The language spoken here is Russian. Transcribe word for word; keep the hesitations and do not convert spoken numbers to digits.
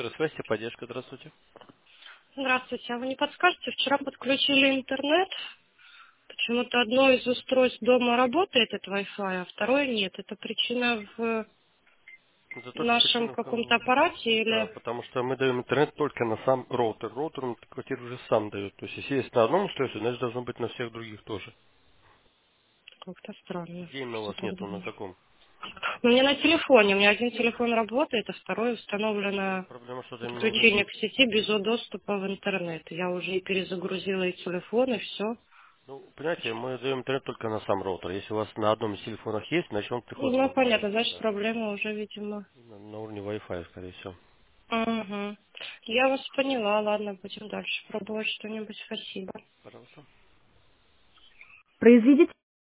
Связь и поддержка, здравствуйте. Здравствуйте. А вы не подскажете, вчера подключили интернет. Почему-то одно из устройств дома работает, это Wi-Fi, а второе нет. Это причина в Это только нашем причина в каком-то том, аппарате да, или потому что мы даем интернет только на сам роутер. Роутер он квартиру уже сам дает. То есть если есть на одном устройстве, значит должно быть на всех других тоже. как-то странно, Где именно у что вас так нету, на думаю. каком? У меня на телефоне. У меня один телефон работает, а второй Ну, установлено проблема, что это именно уже... подключение к сети без доступа в интернет. Я уже и перезагрузила и телефон, и все. Ну, понимаете, мы даем интернет только на сам роутер. Если у вас на одном из телефонов есть, значит он приходит Ну, на, понятно, значит, да, проблема уже, видимо. на, на уровне Wi-Fi, скорее всего. Угу. Я вас поняла. Ладно, будем дальше пробовать что-нибудь. Спасибо. Пожалуйста. Произведите